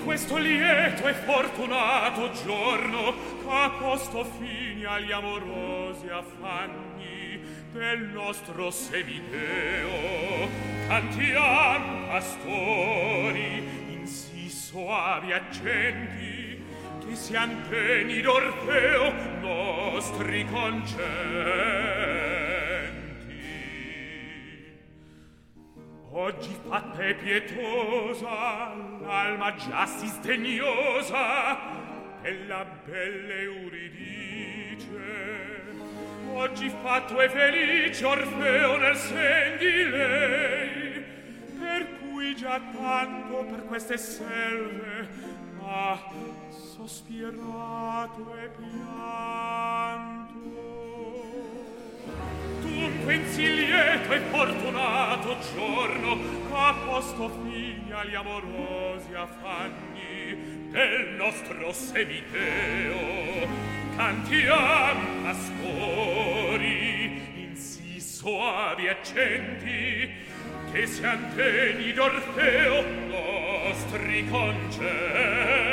questo lieto e fortunato giorno ha posto fine agli amorosi affanni del nostro semideo. Cantiam, pastori, in sì soavi accenti, che sian degni d'Orfeo nostri concenti. Oggi fatta e pietosa l'alma già si sdegnosa della bella Euridice. Oggi fatto e felice Orfeo nel sen di lei, per cui già tanto per queste selve ha sospirato e pianto. Dunque in sì lieto e fortunato giorno ha posto fine agli amorosi affanni del nostro semideo. Cantiam, pastori, in sì soavi accenti, che sian degni d'Orfeo nostri concenti.